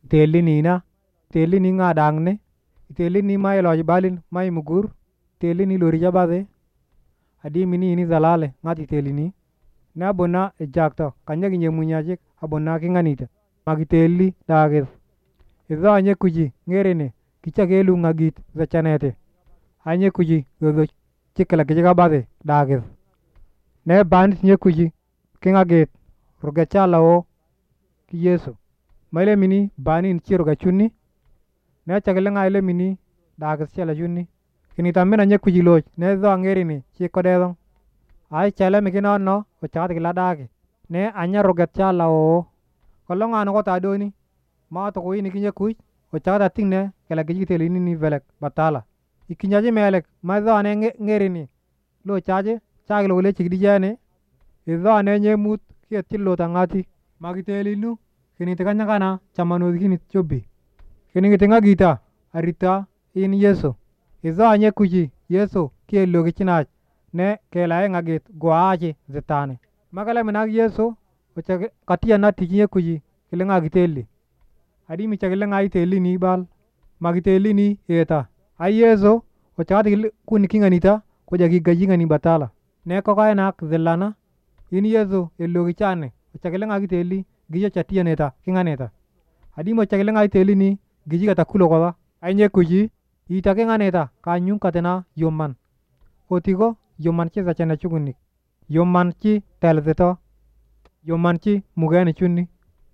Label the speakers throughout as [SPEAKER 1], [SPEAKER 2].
[SPEAKER 1] telini na telini nga dangne telini mai loj balin mai mugur telini lori jabade adi mini ini zalale ngati telini na bona ejakto kanya ginye munyajik abona kinganita magiteli dagel izo anye kuji ngerene kicha gelu ngagit zachanete anye kuji gogo chikala kijaga bade dagel ne band nye kuji kingaget rugachala o ki yesu maile mini bani nchiro gachuni ne chagale ngaile mini dagas chala juni kini tamina nye kuji loj ne zo ngerene chikodedong ai chale mikino no o chat gila dage ne anya rugachala o kolonga no kota doni ma to ko ini kinye kuj o chata tingne kala giji telini ni velek batala ikinyaje melek ma zo ane ngerini lo chaje chaglo wole chigdi jane izo ane nye mut ki tillo tangati magitelinu kini tekanya kana chamano kini chobi kini gitenga gita arita in yeso izo anye kuji yeso ki lo gichinach ne kela ngagit goaje zetane magala menag yeso o chage katia na tikinye kuji kilenga giteli adi mi chagile ngai teli ni bal magiteli ni eta ayezo o chati kun kinganita ko jagi gajinga ni batala ne ko kay nak zelana in yezo elo gichane o chagile ngai teli gijo chatia neta kinganeta adi mo chagile ngai teli ni giji kata kulo koda anye kuji ita kinganeta kanyung katena yoman otigo yoman chi zachana chuguni yoman chi telzeto yoman chi mugani chunni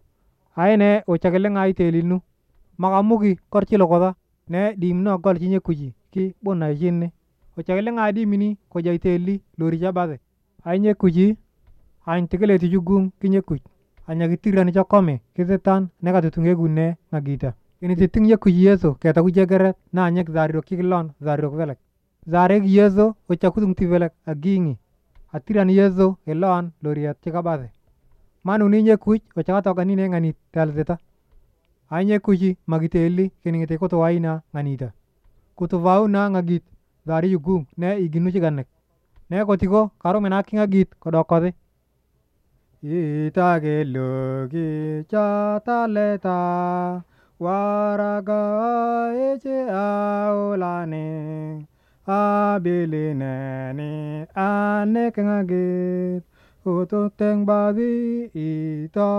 [SPEAKER 1] aine o chagele ngai telinu magamugi korchi logoda ne dimno gol chinye kuji ki bona jinne o chagele ngai di mini ko jay teli lori jabade ainye kuji ain tegele ti jugung kinye kuj anya gitirani chakome kizetan ne ka tutunge gunne ngagita ini titinye kuji yeso keta kujegere na anya zariro kikilon zariro velek zare yeso o chakutung ti velek agingi atirani yeso elon loriat chikabade manu ninye kuj o chakata ganine ngani talzeta anye kuji magiteli kiningete koto waina nganita kuto vauna ngagit zari yugung ne iginu chiganek ne kotigo karo mena kingagit kodokode itage logi chataleta waraga eche aulane abilineni ane kingagit uto teng babi ita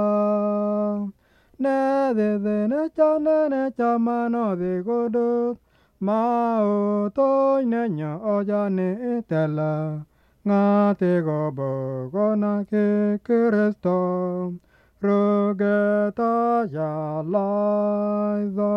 [SPEAKER 1] ne de ne chama no de godo ma o to ne nya oja ne tela nga te go bo go na ke Kristo rogeta ya laiza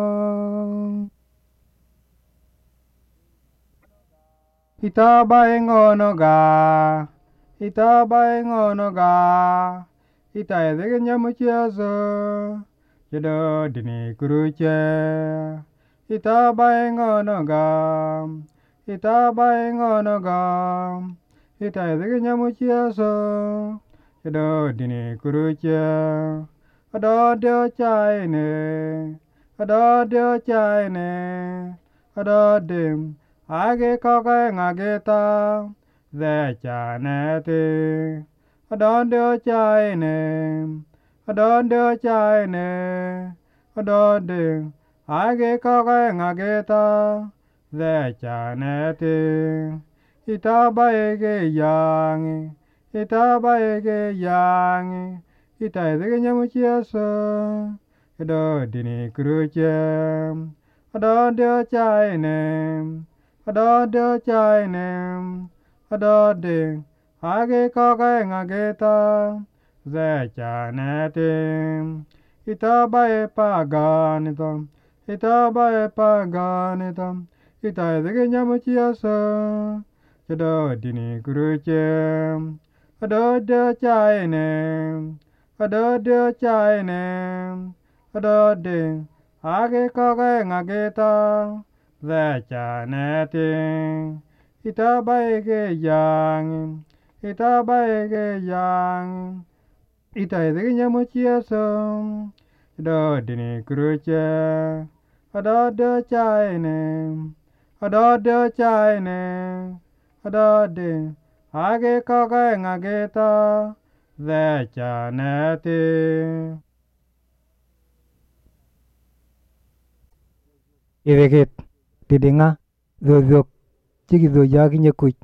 [SPEAKER 1] ita baengono ga ita baengono ga ita edege nyamuchiazo yedo dini kuruche ita baengono ga ita baengono ga ita edege nyamuchiazo yedo dini kuruche ado dio chaine ado dio chaine ado dim age koke ngageta ze chanete adonde chaine adonde chaine adonde age koke ngageta ze chanete itaba ege yangi itaba ege yangi ita ege nyamuchiaso edo dini kruche adonde chaine adonde chaine adonde age koke ngageta ze chanete itaba e paganito itaba e paganito ita ege nyamuchiaso edo dini kruche adonde chaine adonde chaine adonde age koke ngageta ze chanete itaba ege yang itaba ege yang ita ege nyamuchiaso do dini kruche adode chaine adode chaine adode age koke ngageta ze chanete Iveket didinga zozok chiki zojaki nyekuch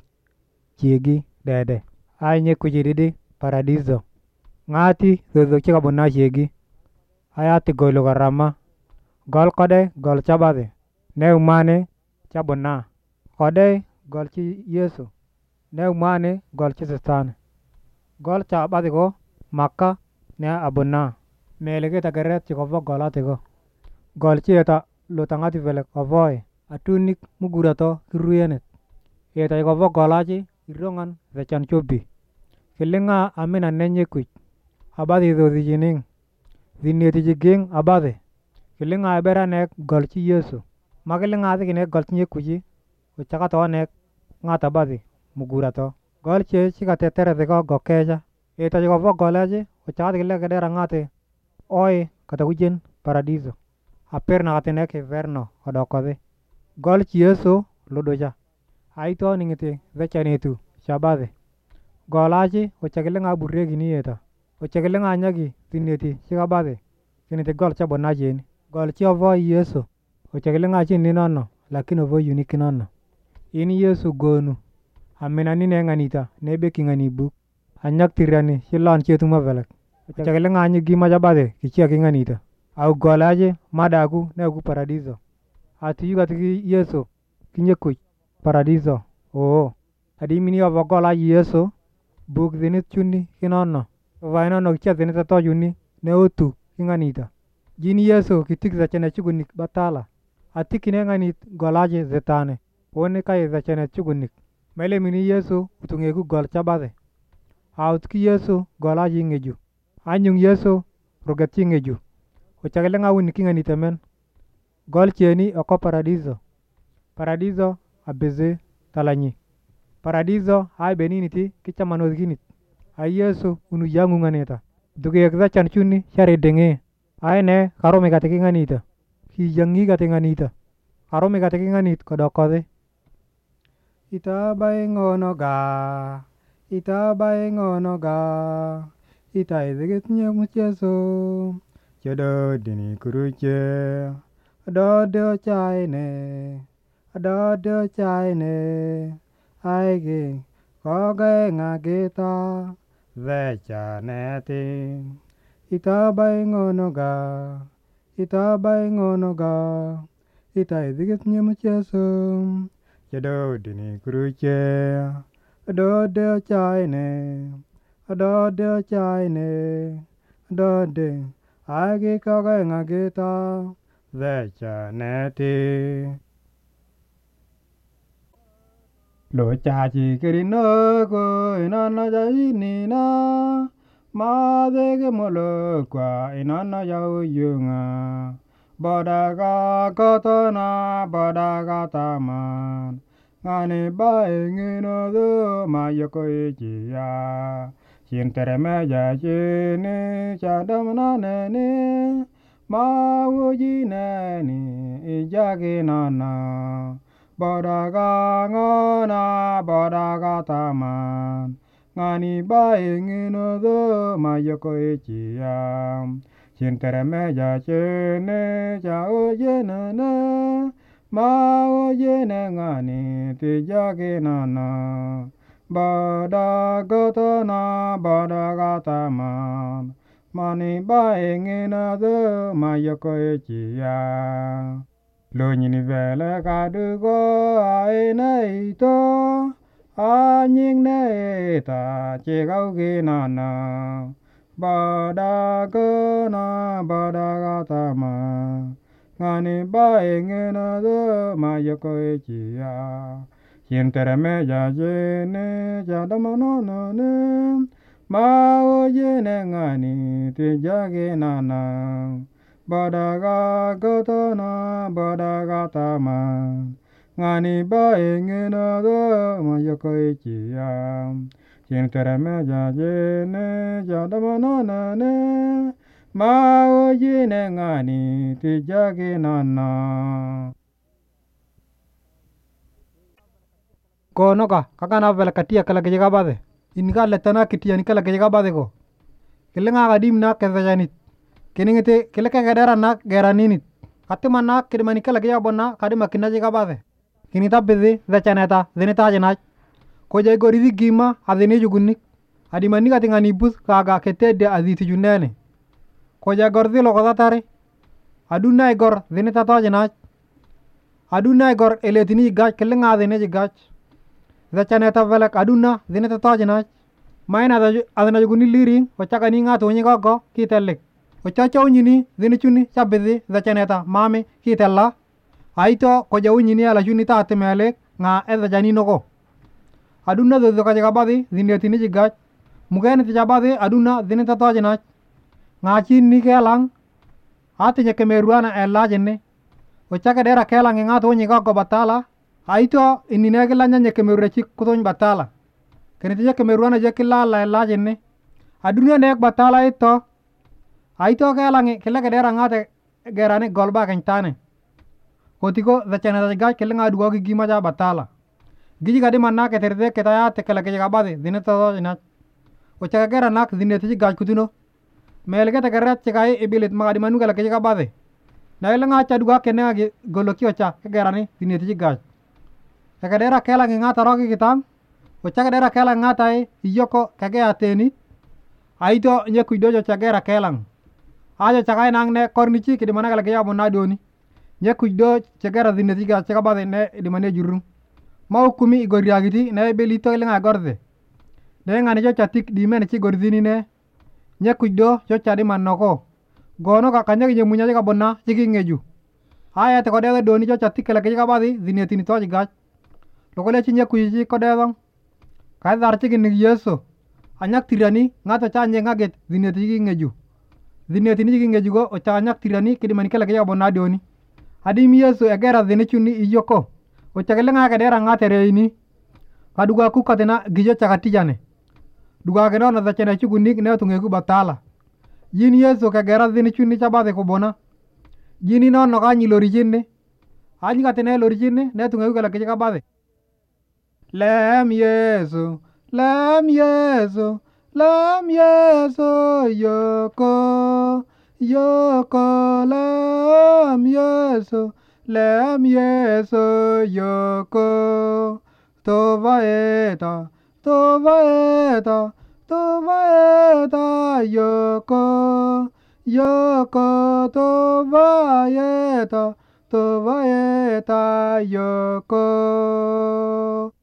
[SPEAKER 1] chiegi dede. Ai nyekuch didi paradiso. Ngati zozok chika buna chiegi. Ayati golo karama. Gol kode gol chabade. Ne umane chabuna. Kode gol chi Yesu. Ne umane gol chi Satan. Gol chabade ko makka ne abuna. Meleke takeret chikopo golate ko. Gol chi eta lutangati vele kovoy. Atunik mugurato kiruyenet. Eta ikopo golachi irongan vechan chobi. Kilinga amina nenye kuch. Abadi zozi jining. Zineti jiging abadi. Kilinga abera nek gol chi Yesu. Makilinga ati kine gol chi nyekuchi. Uchakato nek ngata abadi mugurato. Gol chi chika tetere ziko gokeja. Eta chikopo golachi. Uchakati kile kadera ngate. Oi kata kujen paradiso. Aper na kate nek verno kodokode. Gol chi Yesu ludoja. Aito ningiti vechanetu shabade. Golachi uchakilinga burregi ni eta. Uchakilinga anyagi tineti shikabade. Tineti gol cha bonajeni. Gol chi ovo Yesu. Uchakilinga chi ninono lakini ovo unique nono. Ini Yesu gonu. Amina nine nganita nebe kingani buk. Anyak tirani shilon chetuma velek. Uchakilinga anyagi majabade kichia kinganita. Au golachi madaku neku paradiso. Ati yuga tiki Yesu kinyekuch paradiso. Oo. Adi mini ovo gola Yesu. Buk zinit chuni kinono. Vainono kicha zinit ato chuni ne otu kinganita. Jini Yesu kitik zachene chukunik batala. Ati kine nganit golachi zetane. One kai zachene chukunik. Mele mini Yesu utungeku gol chabade. Autki Yesu golachi ngeju. Anyung Yesu rugetchi ngeju. Uchakilinga uni kinganita men. Gol cheni oko paradiso. Paradiso abeze talanyi. Paradiso hai beniniti kicha manozginit. Ai Yesu unu yangu nganeta. Duke yakza chanchuni shari denge. Ai ne karome kateki nganita. Ki yangi kate nganita. Karome kateki nganit kodokode. Ita bae ngono ga. Ita bae ngono ga. Ita ezeket nyemus Yesu. Jodo dini kuruche. Adodo chaine. Adodo chaine. Aige koge ngagita vecha neti. Ita bae ngono ga. Ita bae ngono ga. Ita ezeket nyemus Yesu. Jodo dini kuruche. Adodo chaine. Adodo chaine. Adode. Aige koge ngagita vecha neti. Lo chachi kirino ko inana jaini na ma dege molo kwa inana jau yunga bodaga kotona bodaga taman ngani bae ngino do mayoko ichiya shintere meja chini chadam nani ma uji nani ijagi nana bodaga ngona bodaga taman ngani bae ngino do mayoko ichiya shintere meja chini cha uji nana ma uji ngani tijagi nana bodaga tona bodaga taman mani bae ngino do mayoko ichiya lo nyini vele kadugo aina ito anying ne ta chegau ginana bodaga na bodaga tama ngani bae ngina do mayoko ichiya shintere meja jene jadamano ne ma ojene ngani tijagi nana bodaga gotona bodaga tama ngani bae ngina do mayoko ichiya shintere meja jene jadamano ne ma ojene ngani tijagi nana. Kono ka kakana vela katia kala kejega bade inika letana kitia nikala kejega bade ko kelenga gadim na kezajanit keningete keleka gadara na garaninit katimana kidimani kala gya bonna kadima kinaji kabade kinita bezi the chaneta zinita jinaj ko jay gori gima adini jugunni adimani katingani bus kaga ketede aziti junene ko jay gordi lokodatare aduna igor zinita tajinaj aduna igor eletini gaj kelinga adini gaj the chaneta velek aduna zinita tajinaj maina adana jugunni liring ko chakani nga tonyi gogo kitelek o chacha unyini zinichuni chabezi the chaneta mame kitella aito ko jawunyini ala juni ta temele nga eza janino ko aduna do ka jabadi zinetini jigaj mugene ti jabadi aduna zinita tajinaj nga chinni kelang atinya kemeruana elajenne o chaka dera kelang nga tonyi gogo batala aito inine kelanya nye kemeruchi kuton batala keniti kemeruana je kilala elajenne aduna nek batala ito aito kelangi kele kedera ngate gerane golba kentane kotiko the chana ga kelenga dugo gima ja batala giji gadi manna ke terde ketaya te kele ke gabade dineta ina o chaga gera nak dineti ga kutuno melge te gerat chikai ibilit magadi manu kele ke gabade nailenga cha dugo kenga ge goloki ocha ke gerane dineti ga te kedera kelangi ngata rogi kitam o chaga dera kelang ngata e yoko kage ateni aito nye kuidojo chagera kelang aja chakai nang ne kornichi kidimana kala kaya bonna doni nye kuido chagera dineti ga chaga bade ne dimane jurrum mau kumi igoriagiti ne belito lenga gorde ne ngani jo chatik dimene chi gordini ne nye kuido jo chadi manoko gono ka kanya ge munya ga bonna chigi ngeju aya te kodede doni jo chatik kala kaya bade dineti ni toji ga lokole chi nye kuiji kodedong kai dar chigi ni yeso anyak tirani ngata chanye ngaget dineti gi ngeju dineti ni gi ngeju go o cha anyak tirani kidimani kala kaya bonna doni adim yeso egera dinichuni iyoko o chagelenga ka dera ngatere ini kaduga ku katena gijo chakatijane duga geno na zachena chugunik ne tungeku batala yini yeso ka gera dinichuni chabade ko bona yini no no kanyi lorijinne anyi katene lorijinne ne tungeku kala kaya bade lem yeso lem yeso lem yeso yoko yoko lem yeso yoko tovaeta tovaeta tovaeta yoko yoko tovaeta tovaeta yoko